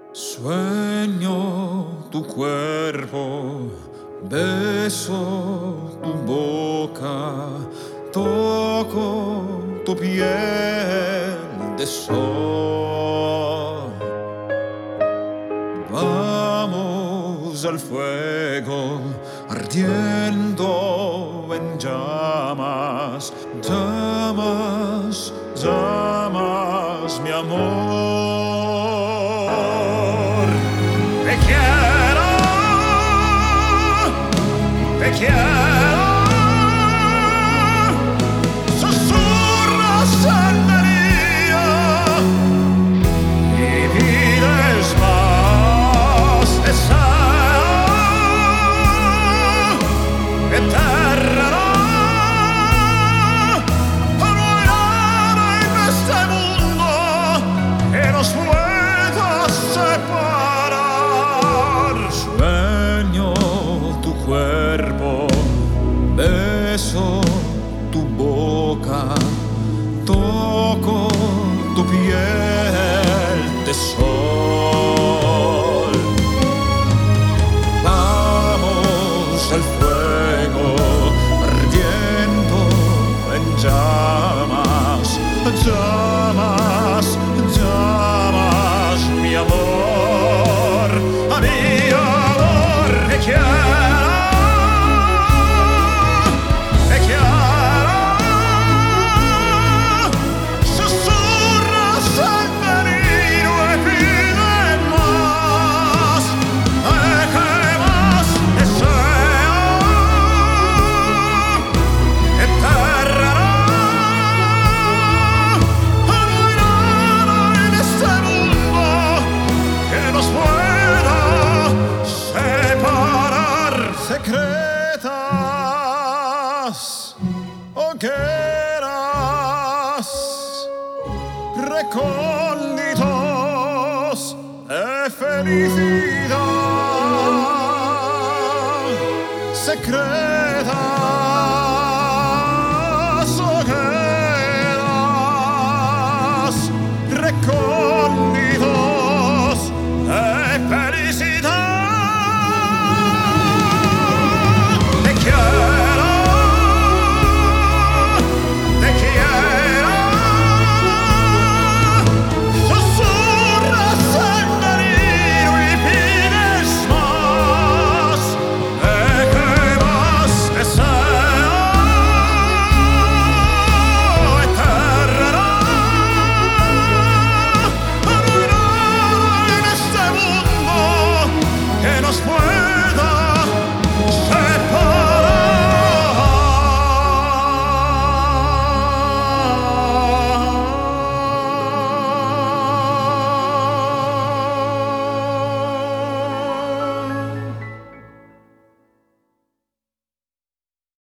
Sueño tu cuerpo, beso tu boca, toco tu piel de sol. Vamos al fuego, ardiendo en llamas, llamas, llamas, mi amor. Te quiero, susurras en delirio y pides más, deseo eterno. No hay nada en este mundo que nos pueda separar. Sueño tu cuerpo, beso tu boca, toco tu piel de sol. Vamos al fuego, ardiendo en llamas, llamas, llamas, mi amor, mi amor, te quiero. Secretas hogueras, recónditos de felicidad. Secretas hogueras, recónditos de felicidad. Nos